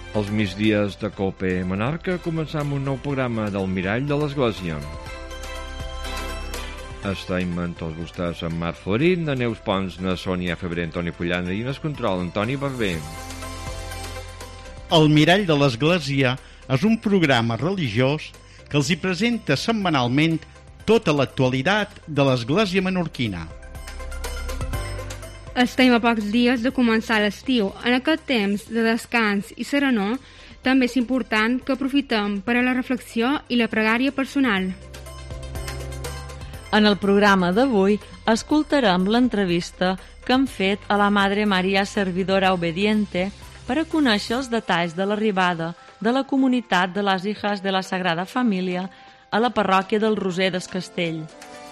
Els migdies de Cope Menorca començam un nou programa del Mirall de l'Església. Estem amb tots vostès amb Marc Florit, de Neus Pons, na Sònia Febrer, Antoni Pollana i en el control Antoni Barber. El Mirall de l'Església és un programa religiós que els hi presenta setmanalment tota l'actualitat de l'Església menorquina. Estem a pocs dies de començar l'estiu. En aquest temps de descans i serenor, també és important que aprofitem per a la reflexió i la pregària personal. En el programa d'avui escoltarem l'entrevista que hem fet a la Madre Maria Servidora Obediente per a conèixer els detalls de l'arribada de la comunitat de les Hijas de la Sagrada Família a la parròquia del Roser del Castell.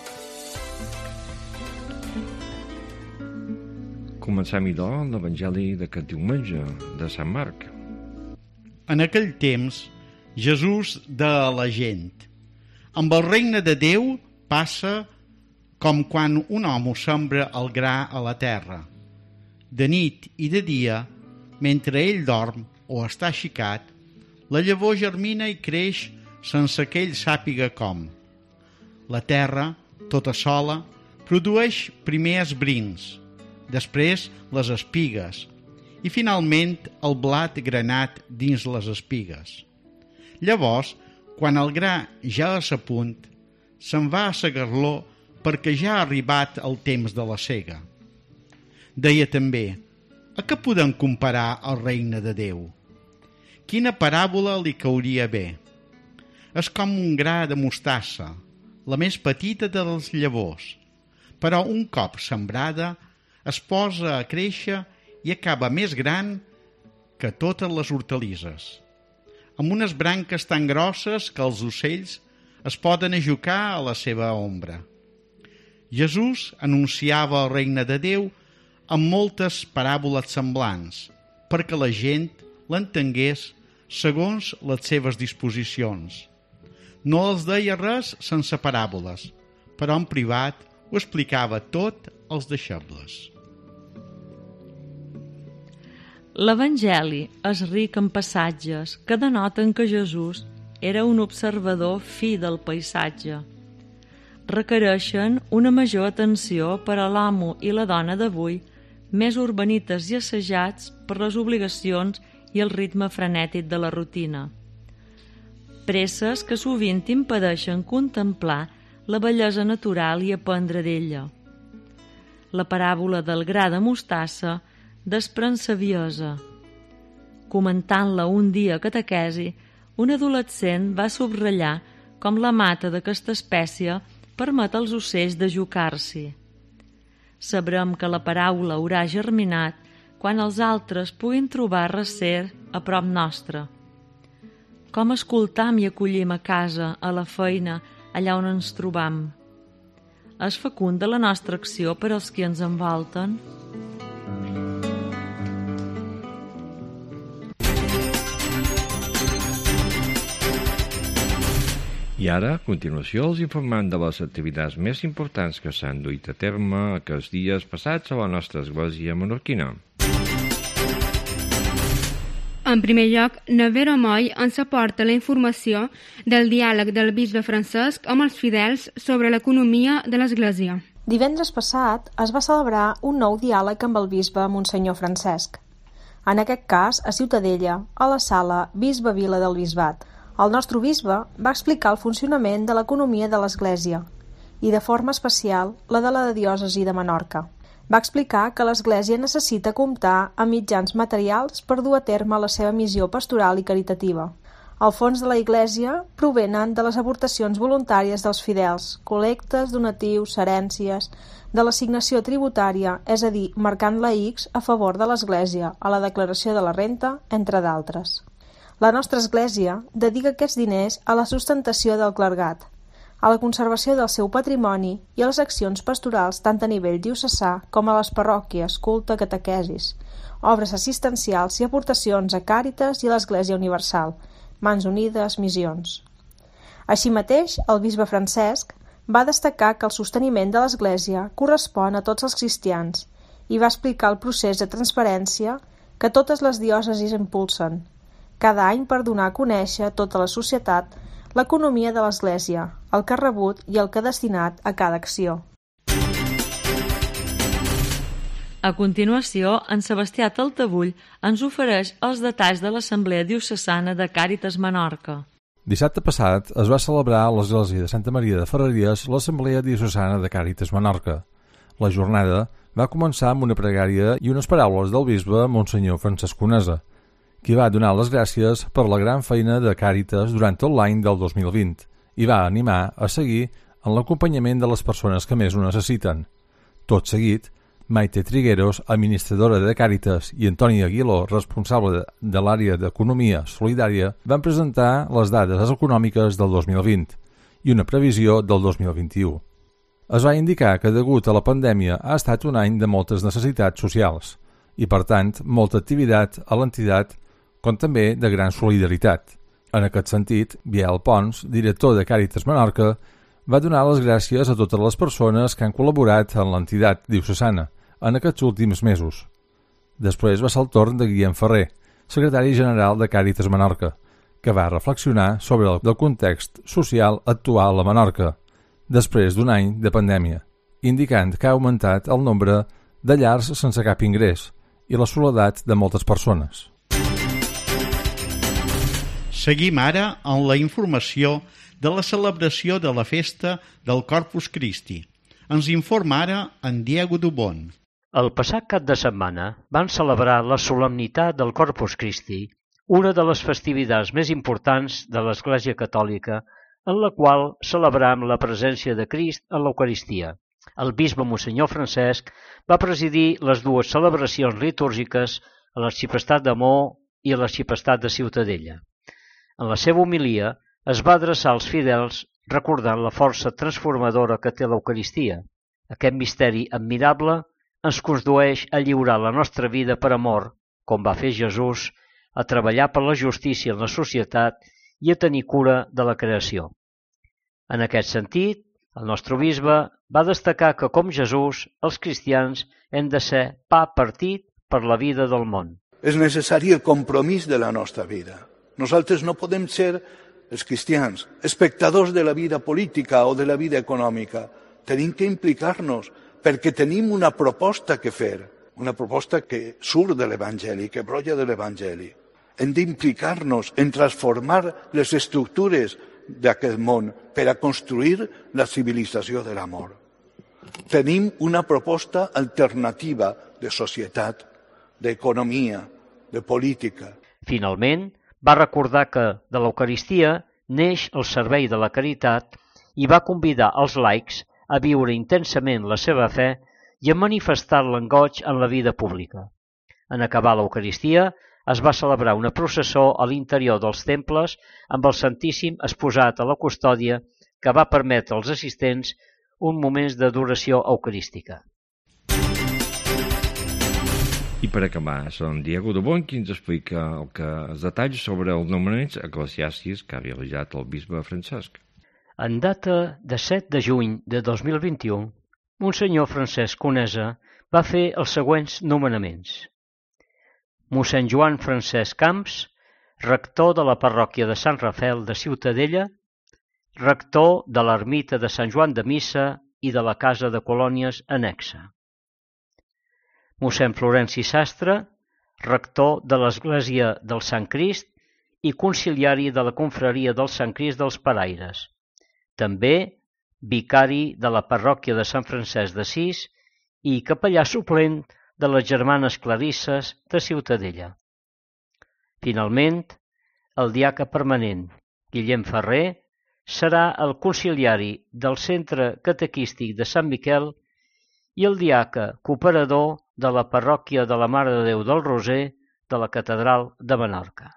Comencem, idò, l'Evangeli d'aquest diumenge, de Sant Marc. En aquell temps, Jesús de la gent. Amb el regne de Déu passa com quan un home sembra el gra a la terra. De nit i de dia, mentre ell dorm o està aixecat, la llavor germina i creix sense que ell sàpiga com. La terra, tota sola, produeix primer esbrins, després les espigues i finalment el blat granat dins les espigues. Llavors, quan el gra ja és a punt, se'n va a segar-lo perquè ja ha arribat el temps de la sega. Deia també: a què podem comparar el regne de Déu? Quina paràbola li cauria bé? És com un gra de mostassa, la més petita de les llavors, però un cop sembrada es posa a créixer i acaba més gran que totes les hortalisses, amb unes branques tan grosses que els ocells es poden ajucar a la seva ombra. Jesús anunciava el regne de Déu amb moltes paràboles semblants, perquè la gent l'entengués segons les seves disposicions. No els deia res sense paràboles, però en privat ho explicava tot als deixebles. L'Evangeli és ric en passatges que denoten que Jesús era un observador fi del paisatge. Requereixen una major atenció per a l'home i la dona d'avui, més urbanites i assajats per les obligacions i el ritme frenètic de la rutina. Presses que sovint impedeixen contemplar la bellesa natural i aprendre d'ella. La paràbola del gra de mostassa desprèn saviesa. Comentant-la un dia a catequesi, un adolescent va subratllar com la mata d'aquesta espècie permet als ocells d'ajucar-s'hi. Sabrem que la paraula haurà germinat quan els altres puguin trobar recer a prop nostre. Com escoltam i acollim a casa, a la feina, allà on ens trobam? És fecunda la nostra acció per als qui ens envolten? I ara, a continuació, els informem de les activitats més importants que s'han duit a terme aquests dies passats a la nostra església menorquina. En primer lloc, Nevera Moll ens aporta la informació del diàleg del bisbe Francesc amb els fidels sobre l'economia de l'església. Divendres passat es va celebrar un nou diàleg amb el bisbe Monsenyor Francesc. En aquest cas, a Ciutadella, a la sala Bisbe Vila del Bisbat. El nostre bisbe va explicar el funcionament de l'economia de l'Església i, de forma especial, la de la diòcesi de Menorca. Va explicar que l'Església necessita comptar amb mitjans materials per dur a terme la seva missió pastoral i caritativa. Els fons de la Església provenen de les aportacions voluntàries dels fidels, col·lectes, donatius, herències, de l'assignació tributària, és a dir, marcant la X a favor de l'Església a la declaració de la renta, entre d'altres. La nostra Església dedica aquests diners a la sustentació del clergat, a la conservació del seu patrimoni i a les accions pastorals tant a nivell diocesà com a les parròquies, culte, catequesis, obres assistencials i aportacions a Càritas i a l'Església Universal, Mans Unides, missions. Així mateix, el bisbe Francesc va destacar que el sosteniment de l'Església correspon a tots els cristians i va explicar el procés de transparència que totes les diòcesis impulsen, cada any per donar a conèixer a tota la societat l'economia de l'Església, el que ha rebut i el que ha destinat a cada acció. A continuació, en Sebastià Taltabull ens ofereix els detalls de l'Assemblea Diocesana de Càritas Menorca. Dissabte passat es va celebrar a l'Església de Santa Maria de Ferreries l'Assemblea Diocesana de Càritas Menorca. La jornada va començar amb una pregària i unes paraules del bisbe Monsenyor Francesc Conesa, qui va donar les gràcies per la gran feina de Càritas durant tot l'any del 2020 i va animar a seguir en l'acompanyament de les persones que més ho necessiten. Tot seguit, Maite Trigueros, administradora de Càritas, i Antoni Aguiló, responsable de l'àrea d'Economia Solidària, van presentar les dades econòmiques del 2020 i una previsió del 2021. Es va indicar que, degut a la pandèmia, ha estat un any de moltes necessitats socials i, per tant, molta activitat a l'entitat, com també de gran solidaritat. En aquest sentit, Biel Pons, director de Càritas Menorca, va donar les gràcies a totes les persones que han col·laborat en l'entitat diocesana en aquests últims mesos. Després va ser el torn de Guillem Ferrer, secretari general de Càritas Menorca, que va reflexionar sobre el context social actual a Menorca, després d'un any de pandèmia, indicant que ha augmentat el nombre de llars sense cap ingrés i la soledat de moltes persones. Seguim ara en la informació de la celebració de la festa del Corpus Christi. Ens informa ara en Diego Dubón. El passat cap de setmana van celebrar la solemnitat del Corpus Christi, una de les festivitats més importants de l'Església Catòlica, en la qual celebram la presència de Crist en l'Eucaristia. El bisbe Monsenyor Francesc va presidir les dues celebracions litúrgiques a l'Arxiprestat de Maó i a l'Arxiprestat de Ciutadella. En la seva homilia es va adreçar als fidels recordant la força transformadora que té l'Eucaristia. Aquest misteri admirable ens condueix a lliurar la nostra vida per amor, com va fer Jesús, a treballar per la justícia en la societat i a tenir cura de la creació. En aquest sentit, el nostre bisbe va destacar que, com Jesús, els cristians hem de ser pa partit per la vida del món. És necessari el compromís de la nostra vida. Nosaltres no podem ser, els cristians, espectadors de la vida política o de la vida econòmica. Tenim que implicar-nos perquè tenim una proposta que fer, una proposta que surt de l'Evangeli, que brolla de l'Evangeli. Hem d'implicar-nos en transformar les estructures d'aquest món per a construir la civilització de l'amor. Tenim una proposta alternativa de societat, d'economia, de política. Finalment, va recordar que de l'Eucaristia neix el servei de la caritat i va convidar els laics a viure intensament la seva fe i a manifestar l'engoig en la vida pública. En acabar l'Eucaristia, es va celebrar una processó a l'interior dels temples amb el Santíssim exposat a la custòdia que va permetre als assistents un moment d'adoració eucarística. I per acabar, són Diego Dubón qui ens explica els detalls sobre els nomenaments eclesiàstics que ha realitzat el bisbe Francesc. En data de 7 de juny de 2021, Monsenyor Francesc Conesa va fer els següents nomenaments. Mossèn Joan Francesc Camps, rector de la parròquia de Sant Rafel de Ciutadella, rector de l'ermita de Sant Joan de Missa i de la Casa de Colònies annexa. Mossèn Florenci Sastre, rector de l'Església del Sant Crist i conciliari de la confraria del Sant Crist dels Paraires. També vicari de la parròquia de Sant Francesc d'Assís i capellà suplent de les Germanes Clarisses de Ciutadella. Finalment, el diaca permanent, Guillem Ferrer, serà el conciliari del Centre Catequístic de Sant Miquel i el diaca cooperador de la parròquia de la Mare de Déu del Roser de la Catedral de Menorca.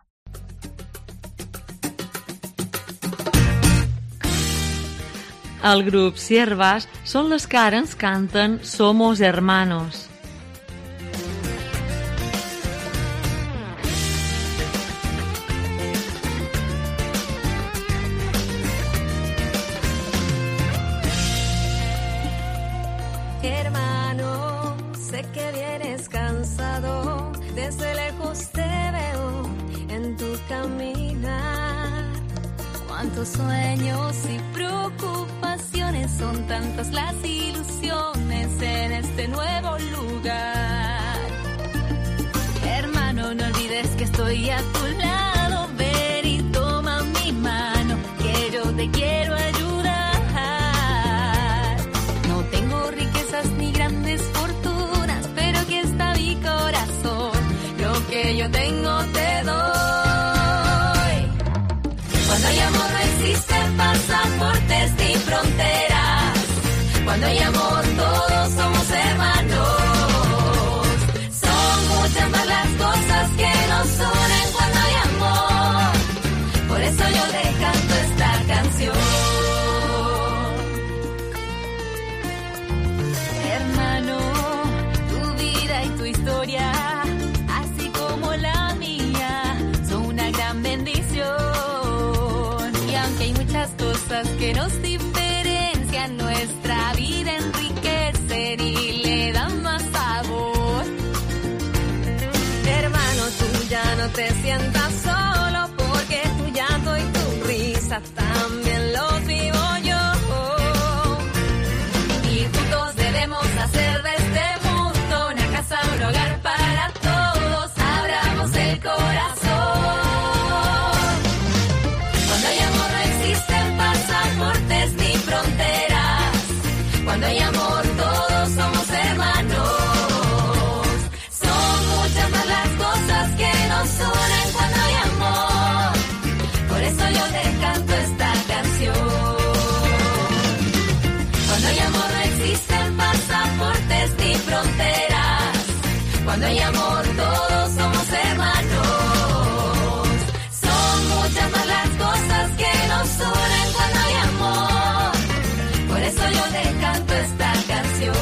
El grup Siervas són les que ara ens canten Somos Hermanos. Hermano, sé que vienes cansado, desde lejos te veo en tu camino. tantos sueños y preocupaciones, son tantas las ilusiones en este nuevo lugar. Hermano, no olvides que estoy a tu lado, ven y toma mi mano, que yo te quiero ayudar. No tengo riquezas ni grandes fortunas, pero aquí está mi corazón, lo que yo tengo te doy. Cuando hay amor no existen pasaportes ni fronteras. Cuando hay amor todos somos hermanos. Son muchas más las cosas que nos unen cuando hay amor. Por eso yo te canto esta canción. Hermano, tu vida y tu historia, así como la mía, son una gran bendición. Cosas que nos diferencian, nuestra vida enriquecen y le dan más sabor. Hermano, tú ya no te sientas solo, porque tu llanto y tu risa también los vivo yo. Y juntos debemos hacer de este mundo una casa, un hogar para todos. Abramos el corazón. Pasaportes ni fronteras. Cuando hay amor todos somos hermanos. Son muchas más las cosas que nos unen cuando hay amor. Por eso yo te canto esta canción. Cuando hay amor no existen pasaportes ni fronteras. Cuando hay amor todos somos hermanos. Son muchas más las cosas que nos unen cuando hay amor. Por eso yo te canto esta canción.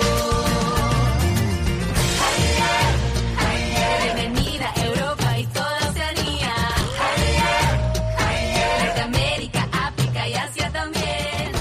Bienvenida a Europa y toda Oceanía. Norteamérica, África y Asia también.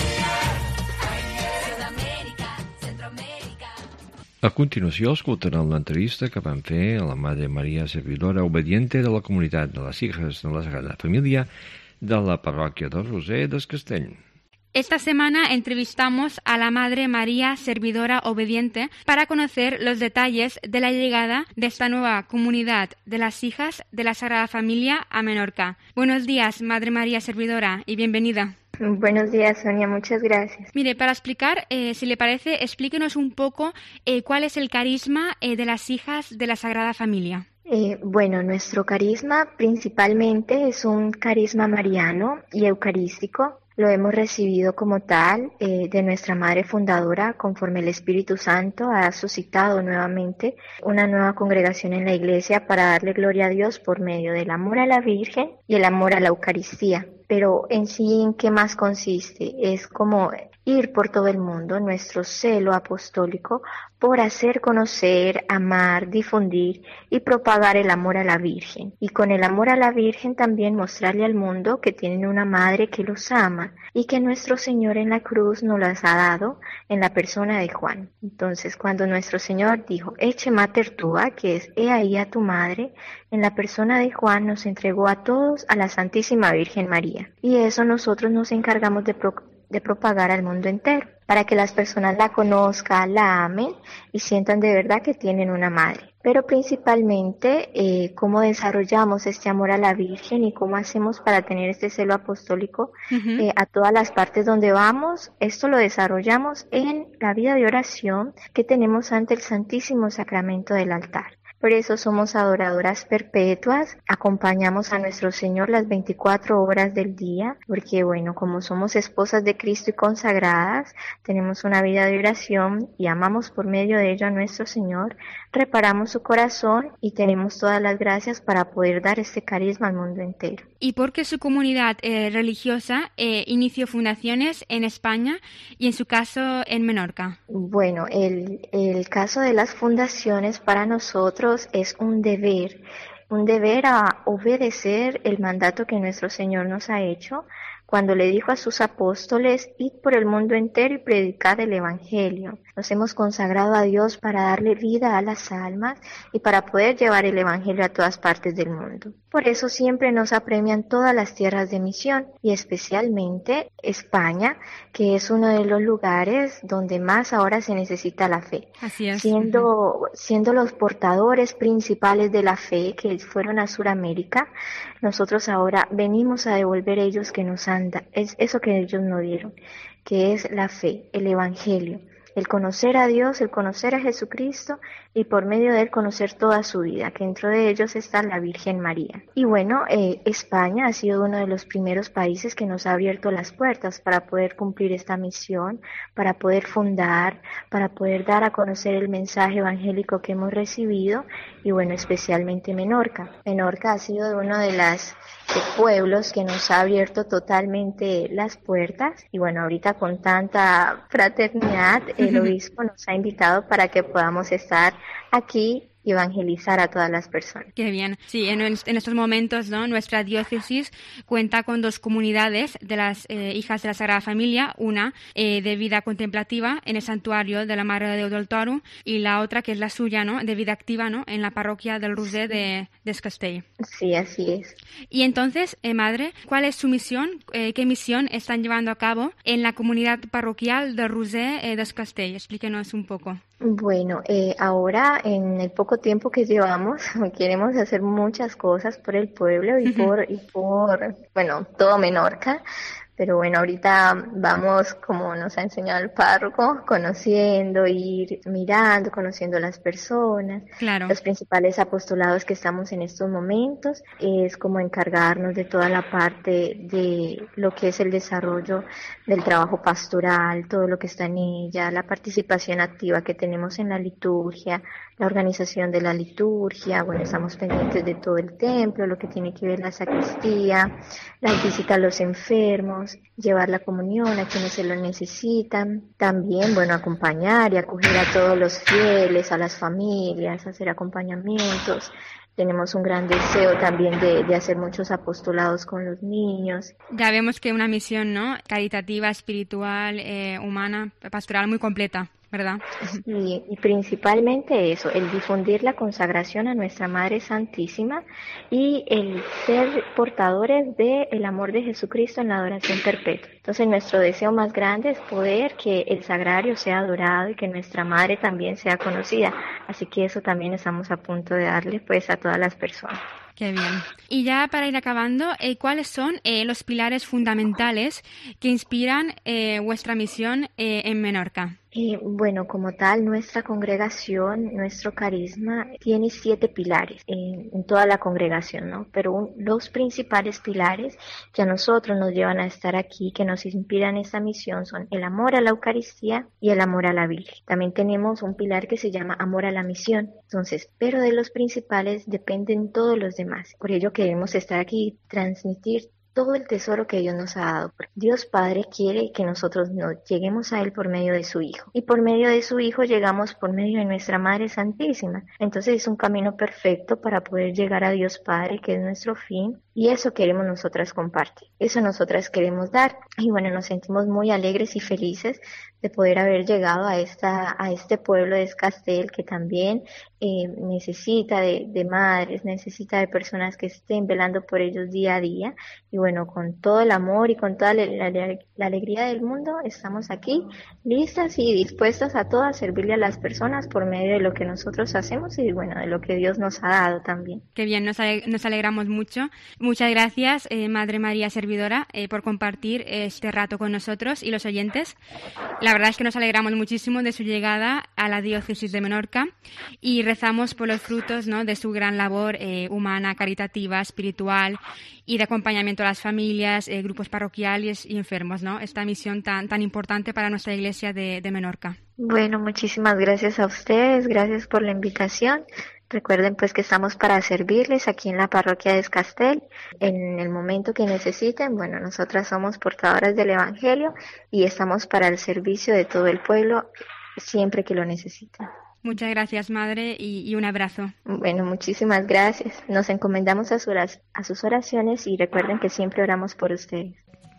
Sudamérica, Centroamérica. A continuació escoltarem l'entrevista que van fer a la Madre María Servidora Obediente de la comunitat de les Hijas de la Sagrada Familia de la parroquia del Roser del Castell. Esta semana entrevistamos a la Madre María Servidora Obediente para conocer los detalles de la llegada de esta nueva comunidad de las Hijas de la Sagrada Familia a Menorca. Buenos días, Madre María Servidora, y bienvenida. Buenos días, Sonia, muchas gracias. Mire, para explicar, si le parece, explíquenos un poco cuál es el carisma de las Hijas de la Sagrada Familia. Bueno, nuestro carisma principalmente es un carisma mariano y eucarístico. Lo hemos recibido como tal de nuestra Madre Fundadora, conforme el Espíritu Santo ha suscitado nuevamente una nueva congregación en la Iglesia para darle gloria a Dios por medio del amor a la Virgen y el amor a la Eucaristía. Pero en sí, ¿en qué más consiste? Es como ir por todo el mundo, nuestro celo apostólico por hacer conocer, amar, difundir y propagar el amor a la Virgen. Y con el amor a la Virgen también mostrarle al mundo que tienen una Madre que los ama y que nuestro Señor en la cruz nos las ha dado en la persona de Juan. Entonces, cuando nuestro Señor dijo, Ecce mater tua, que es, he ahí a tu Madre, en la persona de Juan nos entregó a todos a la Santísima Virgen María. Y eso nosotros nos encargamos de propagar al mundo entero, para que las personas la conozcan, la amen y sientan de verdad que tienen una madre. Pero principalmente, cómo desarrollamos este amor a la Virgen y cómo hacemos para tener este celo apostólico a todas las partes donde vamos. Esto lo desarrollamos en la vida de oración que tenemos ante el Santísimo Sacramento del altar. Por eso somos adoradoras perpetuas, acompañamos a nuestro Señor las 24 horas del día, porque bueno, como somos esposas de Cristo y consagradas, tenemos una vida de oración y amamos por medio de ello a nuestro Señor, reparamos su corazón y tenemos todas las gracias para poder dar este carisma al mundo entero. ¿Y por qué su comunidad religiosa inició fundaciones en España y en su caso en Menorca? Bueno, el caso de las fundaciones para nosotros es un deber a obedecer el mandato que nuestro Señor nos ha hecho cuando le dijo a sus apóstoles: id por el mundo entero y predicad el Evangelio. Nos hemos consagrado a Dios para darle vida a las almas y para poder llevar el Evangelio a todas partes del mundo. Por eso siempre nos apremian todas las tierras de misión y especialmente España, que es uno de los lugares donde más ahora se necesita la fe. Así es. Siendo los portadores principales de la fe que fueron a Sudamérica, nosotros ahora venimos a devolver ellos que nos han dado, es eso que ellos nos dieron, que es la fe, el Evangelio. El conocer a Dios, el conocer a Jesucristo y por medio de él conocer toda su vida, que dentro de ellos está la Virgen María. Y bueno, España ha sido uno de los primeros países que nos ha abierto las puertas para poder cumplir esta misión, para poder fundar, para poder dar a conocer el mensaje evangélico que hemos recibido y bueno, especialmente Menorca. Menorca ha sido uno de los pueblos que nos ha abierto totalmente las puertas y bueno, ahorita con tanta fraternidad el obispo nos ha invitado para que podamos estar aquí y evangelizar a todas las personas. Qué bien. Sí, en estos momentos, ¿no? Nuestra diócesis cuenta con 2 comunidades de las hijas de la Sagrada Familia, una de vida contemplativa en el santuario de la Mare de Déu del Toro y la otra que es la suya, ¿no? De vida activa, ¿no? En la parroquia del Roser de Descastell. Sí, así es. Y entonces, madre, ¿cuál es su misión? ¿Qué misión están llevando a cabo en la comunidad parroquial del Roser de Descastell? Explíquenos un poco. Bueno, ahora en el poco tiempo que llevamos queremos hacer muchas cosas por el pueblo y por bueno, todo Menorca. Pero bueno, ahorita vamos, como nos ha enseñado el párroco, conociendo, ir mirando, conociendo las personas. Claro. Los principales apostolados que estamos en estos momentos es como encargarnos de toda la parte de lo que es el desarrollo del trabajo pastoral, todo lo que está en ella, la participación activa que tenemos en la liturgia, la organización de la liturgia, bueno, estamos pendientes de todo el templo, lo que tiene que ver la sacristía, las visitas a los enfermos, llevar la comunión a quienes se lo necesitan, también, bueno, acompañar y acoger a todos los fieles, a las familias, hacer acompañamientos. Tenemos un gran deseo también de hacer muchos apostolados con los niños. Ya vemos que una misión, ¿no? Caritativa, espiritual, humana, pastoral muy completa, ¿verdad? Sí, y principalmente eso, el difundir la consagración a nuestra Madre Santísima y el ser portadores del amor de Jesucristo en la adoración perpetua. Entonces nuestro deseo más grande es poder que el sagrario sea adorado y que nuestra Madre también sea conocida. Así que eso también estamos a punto de darle pues a todas las personas. Qué bien. Y ya para ir acabando, ¿cuáles son los pilares fundamentales que inspiran vuestra misión en Menorca? Bueno, como tal, nuestra congregación, nuestro carisma, tiene 7 pilares en toda la congregación, ¿no? Pero los principales pilares que a nosotros nos llevan a estar aquí, que nos inspiran esta misión, son el amor a la Eucaristía y el amor a la Virgen. También tenemos un pilar que se llama amor a la misión. Entonces, pero de los principales dependen todos los demás. Por ello queremos estar aquí y transmitir todo el tesoro que Dios nos ha dado. Dios Padre quiere que nosotros lleguemos a Él por medio de su Hijo. Y por medio de su Hijo llegamos por medio de nuestra Madre Santísima. Entonces es un camino perfecto para poder llegar a Dios Padre, que es nuestro fin. Y eso queremos nosotras compartir. Eso nosotras queremos dar. Y bueno, nos sentimos muy alegres y felices de poder haber llegado a este pueblo de Descastell, que también necesita de madres, necesita de personas que estén velando por ellos día a día. Y bueno, con todo el amor y con toda la alegría del mundo, estamos aquí listas y dispuestas a todas servirle a las personas por medio de lo que nosotros hacemos y bueno, de lo que Dios nos ha dado también. Qué bien, nos alegramos mucho. Muchas gracias, Madre María Servidora, por compartir este rato con nosotros y los oyentes. La verdad es que nos alegramos muchísimo de su llegada a la diócesis de Menorca y rezamos por los frutos, ¿no?, de su gran labor humana, caritativa, espiritual y de acompañamiento a las familias, grupos parroquiales y enfermos, ¿no? Esta misión tan importante para nuestra iglesia de Menorca. Bueno, muchísimas gracias a ustedes, gracias por la invitación. Recuerden pues que estamos para servirles aquí en la parroquia de Descastell en el momento que necesiten. Bueno, nosotras somos portadoras del Evangelio y estamos para el servicio de todo el pueblo siempre que lo necesiten. Muchas gracias, Madre, y un abrazo. Bueno, muchísimas gracias. Nos encomendamos a sus oraciones y recuerden que siempre oramos por ustedes.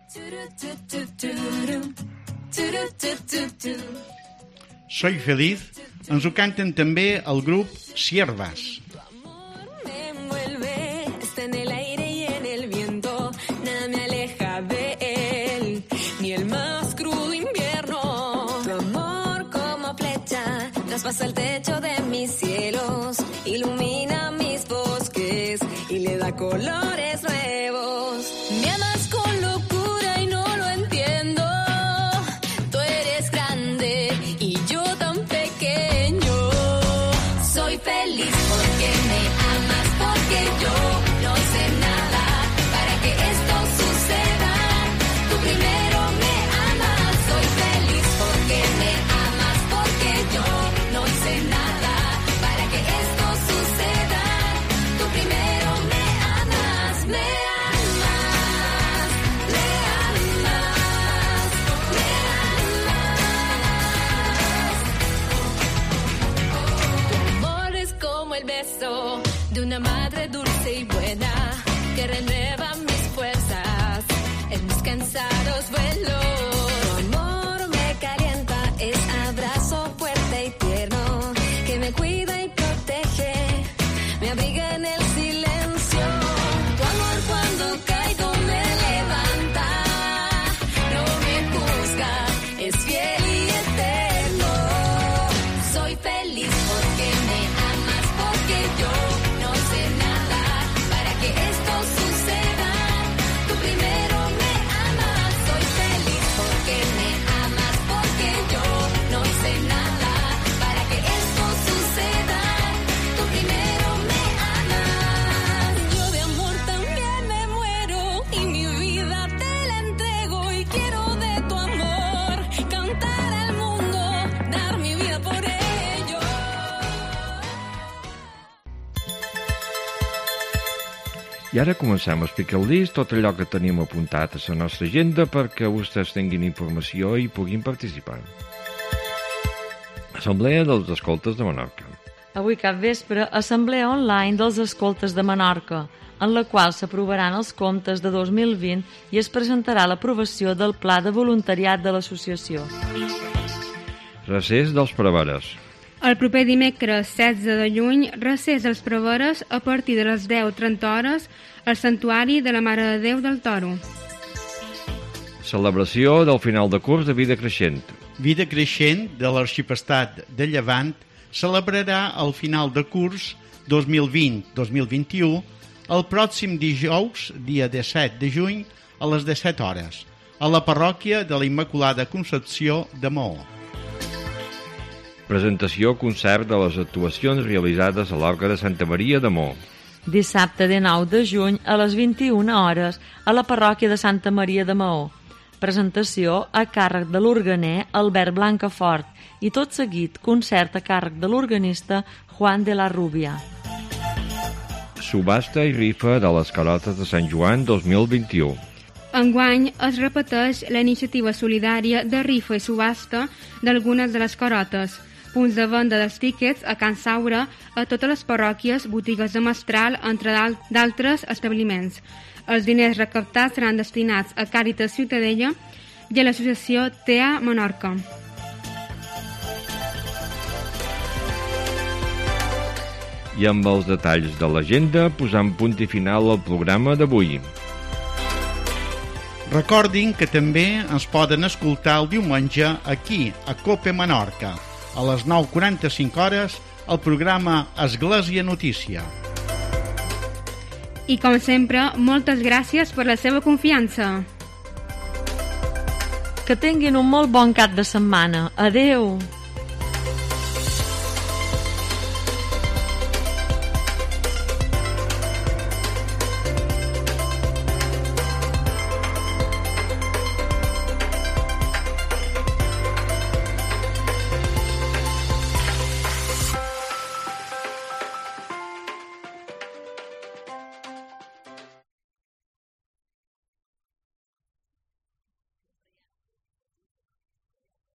Soy feliz ens ho canten també el grup Siervas. Me envuelve, está en el aire y en el viento, nada me aleja de él, ni el más crudo invierno. Tu amor como flecha traspasa el techo de mis cielos, ilumina mis bosques y le da colores nuevos. Me amas con locura y no lo entiendo. Tú eres grande y yo tan pequeño. Soy feliz porque me amas, porque yo no hice nada para que esto suceda. Tú primero me amas. Soy feliz porque me amas, porque yo no hice nada para que esto suceda. Tú primero me amas, me amas, me amas, me amas. Tu amor es como el beso de una madre dulce y buena que renueva mis fuerzas en mis cansados vuelos. Tu amor me calienta, es abrazo fuerte y tierno que me cuida y protege, me abriga en el silencio. Tu amor cuando caigo me levanta, no me juzga, es fiel y eterno. Soy feliz porque me amas, porque yo no sé nada para que esto suceda. Tú primero me amas. Soy feliz porque me amas, porque yo no sé nada para que esto suceda. Tú primero me amas. Yo de amor también me muero y mi vida te la entrego y quiero de tu amor cantar al mundo, dar mi vida por ello. I ara comencem a explicar el disc, tot allò que tenim apuntat a la nostra agenda perquè vostès tinguin informació i puguin participar. Assemblea dels Escoltes de Menorca. Avui cap vespre, assemblea online dels Escoltes de Menorca, en la qual s'aprovaran els comptes de 2020 i es presentarà l'aprovació del pla de voluntariat de l'associació. Recés dels Preveres. El proper dimecres 16 de juny, recés dels Preveres a partir de les 10:30 hores al Santuari de la Mare de Déu del Toro. Celebració del final de curs de Vida Creixent. Vida Creixent de l'Arxipestat de Llevant celebrarà el final de curs 2020-2021 el pròxim dijous, dia 17 de juny, a les 17 hores, a la parròquia de la Immaculada Concepció de Maó. Presentació concert de les actuacions realitzades a l'Orga de Santa Maria de Maó. Dissabte 19 de juny a les 21 hores a la parròquia de Santa Maria de Maó. Presentació a càrrec de l'organer Albert Blancafort i tot seguit concert a càrrec de l'organista Juan de la Rubia. Subhasta i rifa de les carotes de Sant Joan 2021. Enguany es repeteix la iniciativa solidària de rifa i subhasta d'algunes de les carotes, punts de venda dels tíquets a Can Saura, a totes les parròquies, botigues de mestral, entre d'altres establiments. Els diners recaptats seran destinats a Càritas Ciutadella i a l'associació TEA Menorca. I amb els detalls de l'agenda posam punt i final al programa d'avui. Recordin que també ens poden escoltar el diumenge aquí, a COPE Menorca, a les 9:45 hores, el programa Església Notícia. I com sempre, moltes gràcies per la seva confiança. Que tinguin un molt bon cap de setmana. Adeu!